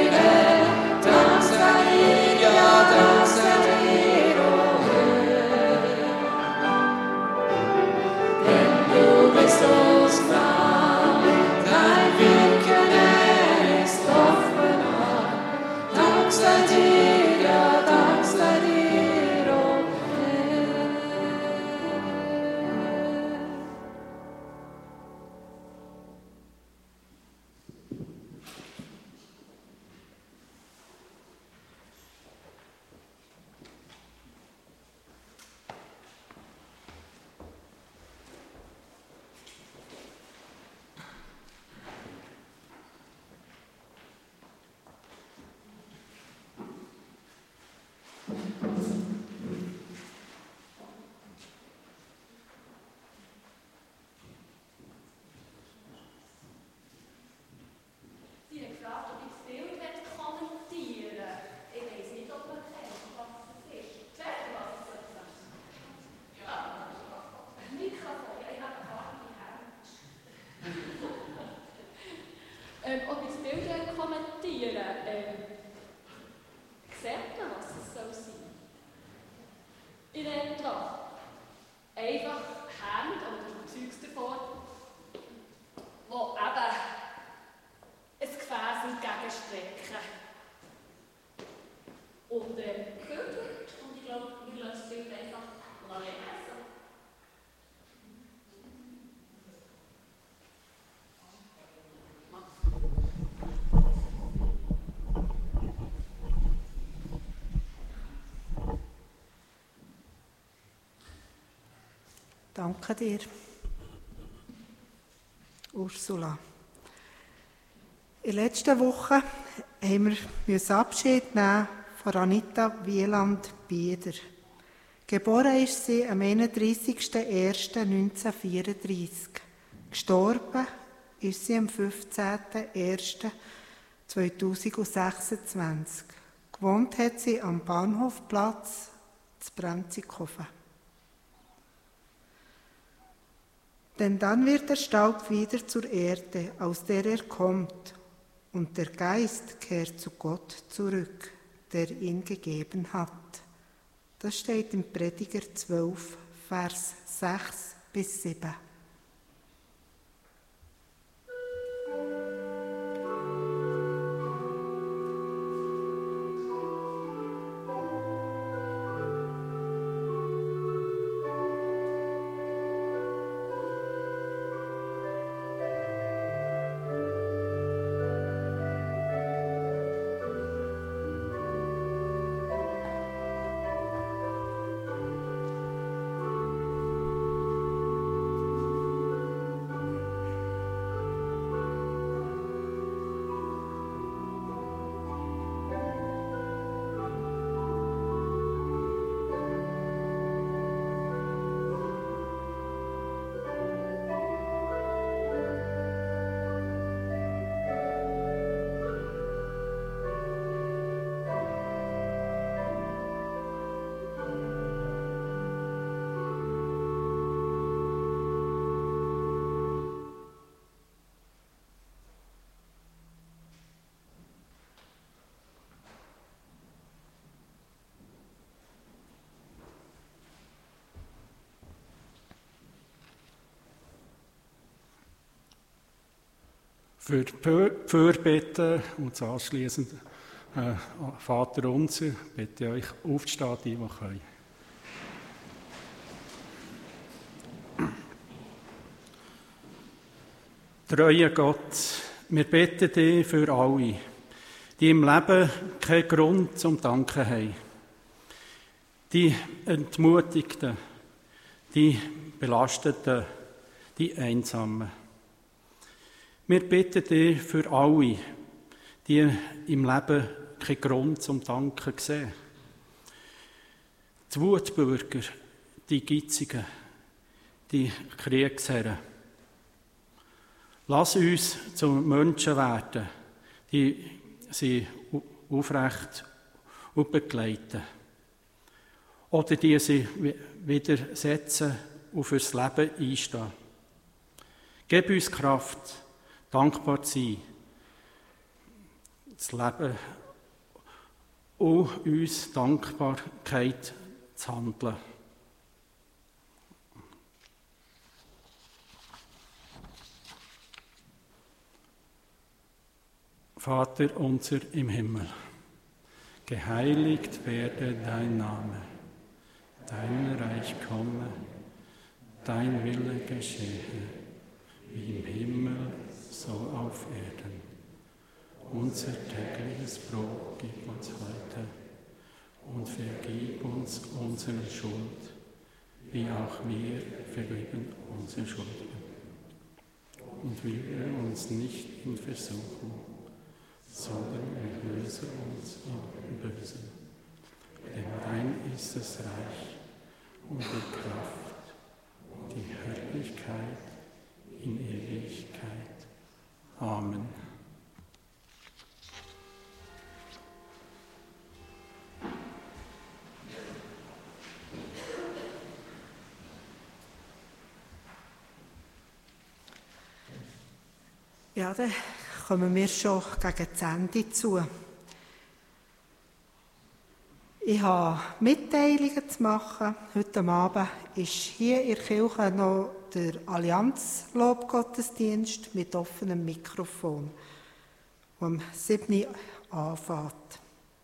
sieht man, was es soll sein. In etwa einfach Hände oder Zeugs davor, wo eben ein Gefäß entgegenstrecken. Und Kürbis, und ich glaube, wir lassen das Bild einfach lesen. Danke dir, Ursula. In der letzten Woche mussten wir Abschied nehmen von Anita Wieland-Bieder. Geboren ist sie am 31.01.1934. Gestorben ist sie am 15.01.2026. Gewohnt hat sie am Bahnhofplatz zu Brenzikofen. Denn dann wird der Staub wieder zur Erde, aus der er kommt, und der Geist kehrt zu Gott zurück, der ihn gegeben hat. Das steht im Prediger 12, Vers 6 bis 7. Für die Fürbitte und das anschliessend Vater unser bitte ich euch aufzustehen, die können. Treuer Gott, wir bitten dich für alle, die im Leben keinen Grund zum Danken haben. Die Entmutigten, die Belasteten, die Einsamen. Wir bitten dich für alle, die im Leben keinen Grund zum Danken sehen. Die Wutbürger, die Gitzigen, die Kriegsherren. Lass uns zu Menschen werden, die sie aufrecht begleiten. Oder die sie widersetzen und fürs Leben einstehen. Gib uns Kraft, dankbar zu sein, das Leben und uns Dankbarkeit zu handeln. Vater unser im Himmel, geheiligt werde dein Name, dein Reich komme, dein Wille geschehe, wie im Himmel, so auf Erden. Unser tägliches Brot gib uns heute und vergib uns unsere Schuld, wie auch wir vergeben unseren Schuldigen. Und führe uns nicht in Versuchung, sondern erlöse uns im Bösen. Denn dein ist das Reich und die Kraft und die Herrlichkeit in Ewigkeit. Amen. Ja, dann kommen wir schon gegen das Ende zu. Ich habe Mitteilungen zu machen. Heute Abend ist hier in der Kirche noch der Allianz-Lobgottesdienst mit offenem Mikrofon, der um 7 Uhr anfängt.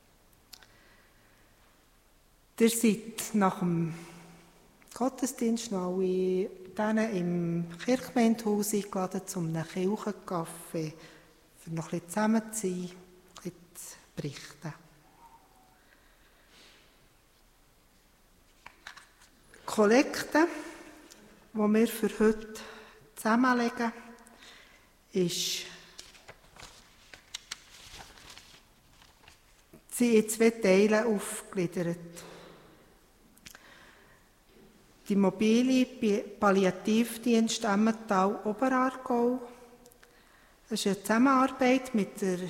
Ihr seid nach dem Gottesdienst noch alle im Kirchgemeindehaus eingeladen, zu einem Kirchenkaffee, für noch ein bisschen zusammen zu sein, ein bisschen zu berichten. Die Kollekte, die wir für heute zusammenlegen, sind in 2 Teile aufgegliedert. Die mobile Palliativdienst Emmental-Oberaargau. Das ist eine Zusammenarbeit mit der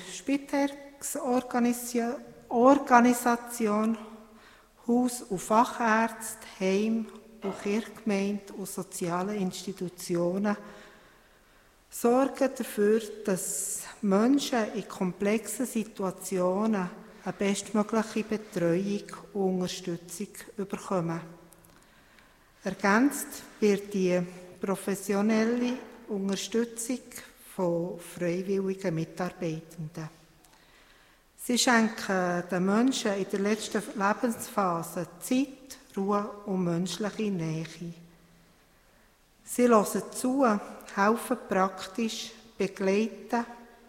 Spitex-Organisation, Haus- und Fachärzte, Heim- und Kirchgemeinde und soziale Institutionen sorgen dafür, dass Menschen in komplexen Situationen eine bestmögliche Betreuung und Unterstützung bekommen. Ergänzt wird die professionelle Unterstützung von freiwilligen Mitarbeitenden. Sie schenken den Menschen in der letzten Lebensphase Zeit, Ruhe und menschliche Nähe. Sie hören zu, helfen praktisch, begleiten,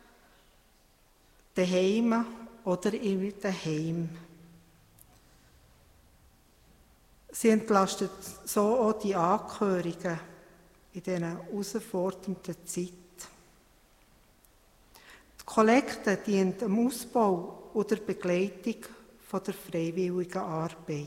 daheim oder in daheim. Sie entlasten so auch die Angehörigen in diesen herausfordernden Zeit. Die Kollekte dient dem Ausbau und der Begleitung von der freiwilligen Arbeit.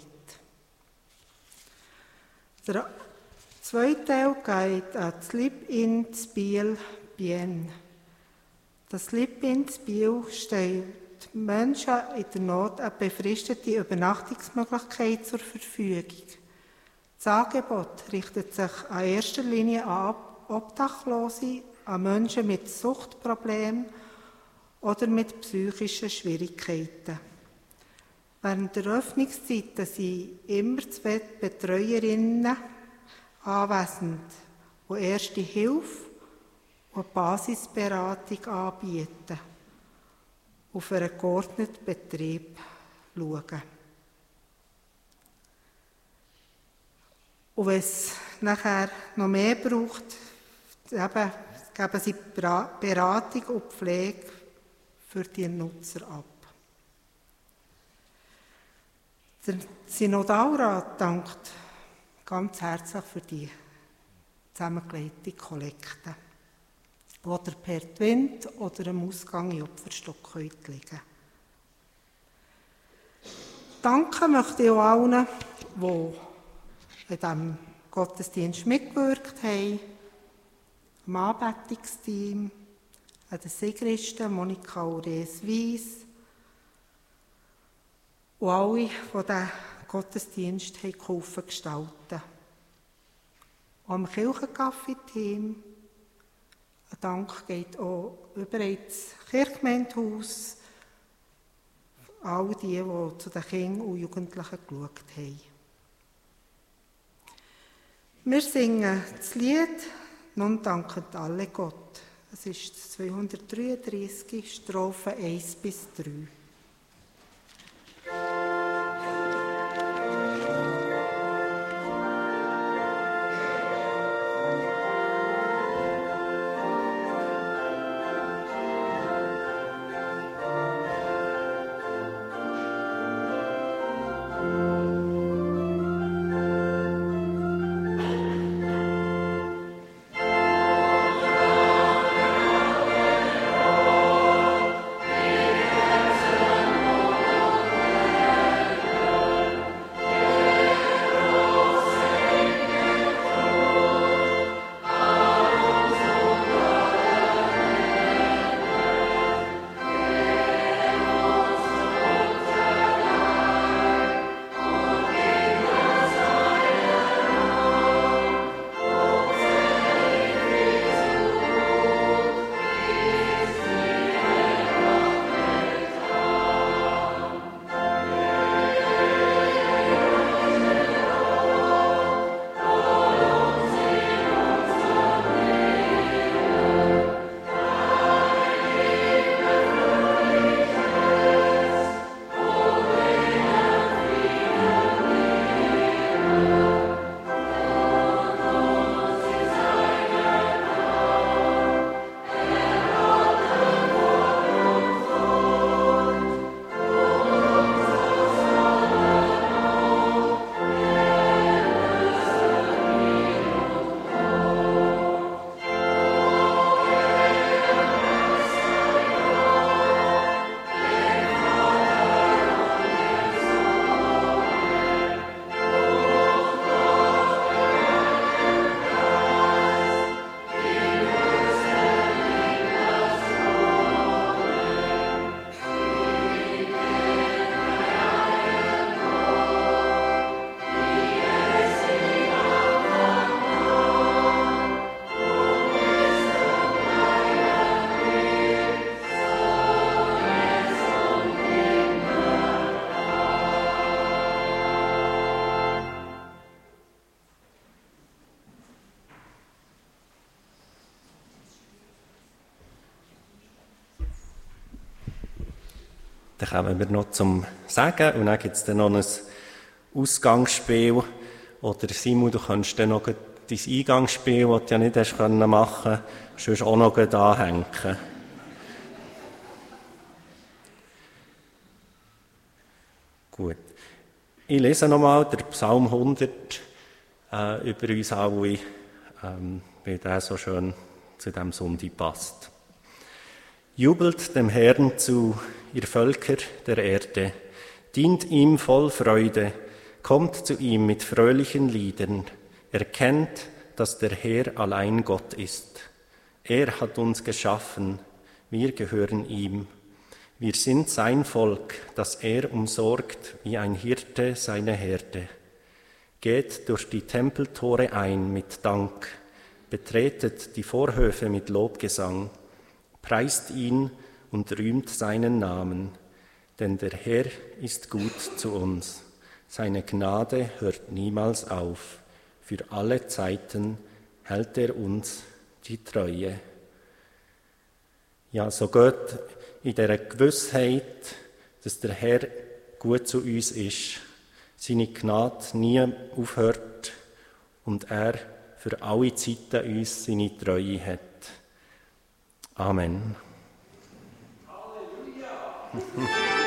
Der zweite Teil geht an das Lip-In Biel Bien. Das Lip-In Biel stellt Menschen in der Not eine befristete Übernachtungsmöglichkeit zur Verfügung. Das Angebot richtet sich in erster Linie an Obdachlose, an Menschen mit Suchtproblemen oder mit psychischen Schwierigkeiten. Während der Öffnungszeiten sind immer 2 Betreuerinnen anwesend, die erste Hilfe und Basisberatung anbieten und für einen geordneten Betrieb schauen. Und wenn es nachher noch mehr braucht, geben sie Beratung und Pflege für die Nutzer ab. Der Synodalrat dankt ganz herzlich für die zusammengelegte Kollekte, die ihr per Twint oder am Ausgang in Opferstock legen könnt. Danken möchte ich auch allen, die in diesem Gottesdienst mitgewirkt haben, am Anbetungsteam, an den Sigristen, Monika Ures-Weiss und alle, die diesen Gottesdienst geholfen gestalten. Und am Kirchenkaffee-Team ein Dank geht auch über ins Kirchgemeindehaus, all die zu den Kindern und Jugendlichen geschaut haben. Wir singen das Lied «Nun danken alle Gott». Es ist das 233, Strophe 1-3. Amen. Dann kommen wir noch zum Sagen und dann gibt es dann noch ein Ausgangsspiel. Oder Simon, du kannst dann noch dein Eingangsspiel, das du ja nicht hast machen können, auch noch anhängen. Gut. Ich lese nochmal den Psalm 100 über uns alle, weil der so schön zu diesem Sonntag passt. Jubelt dem Herrn zu, ihr Völker der Erde, dient ihm voll Freude, kommt zu ihm mit fröhlichen Liedern, erkennt, dass der Herr allein Gott ist. Er hat uns geschaffen, wir gehören ihm. Wir sind sein Volk, das er umsorgt wie ein Hirte seine Herde. Geht durch die Tempeltore ein mit Dank, betretet die Vorhöfe mit Lobgesang, preist ihn und rühmt seinen Namen, denn der Herr ist gut zu uns. Seine Gnade hört niemals auf. Für alle Zeiten hält er uns die Treue. Ja, so geht in dieser Gewissheit, dass der Herr gut zu uns ist, seine Gnade nie aufhört und er für alle Zeiten uns seine Treue hat. Amen. Halleluja!